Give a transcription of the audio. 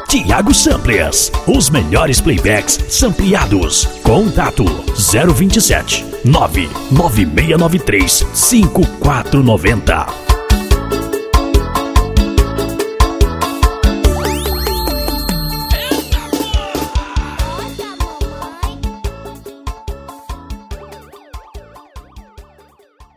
Thiago Samplers, os melhores playbacks sampleados. Contato 027 99693 5490.